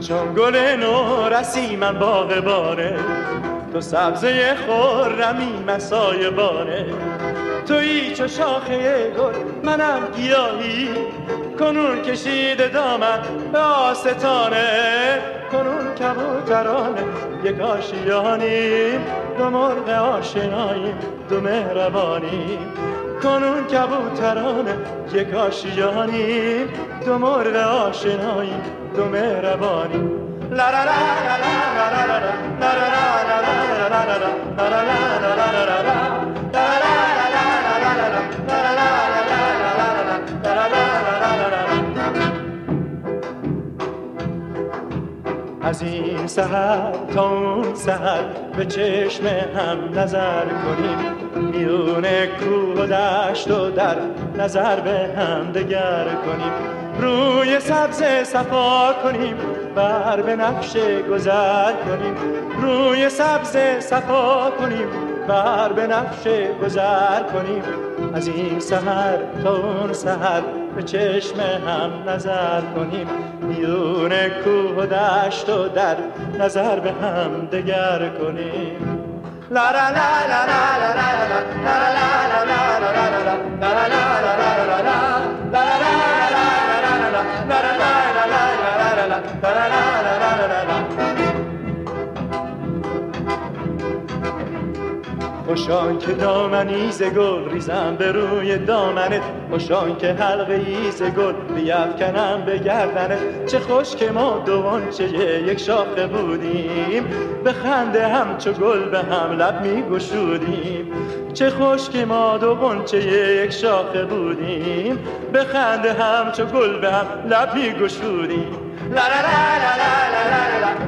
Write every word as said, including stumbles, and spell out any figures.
چون گل نورسی من باغبانه، تو سبزه خرمی مسای بانه. تویی چو شاخه گل منم گیاهی، کنون کشیده دامن به آستانه. کنون کبوترانه یک آشیانیم، دو مرغ آشناییم دو مهربانیم. کنون کبوترانه یک آشیانیم، دو مرغ آشناییم دو مهربانیم. لا لا لا لا لا لا لا لا لا لا از این سحر تا اون سحر به چشم هم نظر کنیم، میون کوه و دشت و در نظر به هم دگر کنیم. روی سبز صفا کنیم بر به نقش گذر کنیم، روی سبز صفا کنیم بر به نقش گذر کنیم. از این سحر تا اون سحر به چشم هم نظر کنیم، میون کوه و دشت و در نظر به هم دگر کنیم. لا لا لا لا لا لا لا لا خوشان که دامنی ز گل ریزم به روی دامنت، خوشان که حلقه ای ز گل بیفکنم به گردنت. چه خوش که ما دوان چه یک شاخه بودیم، به خنده هم چو گل به هم لب می گشودیم. چه خوش که ما دوان چه یک شاخه بودیم، به خنده هم چو گل به هم لب می گشودیم. لا لا لا لا لا لا لا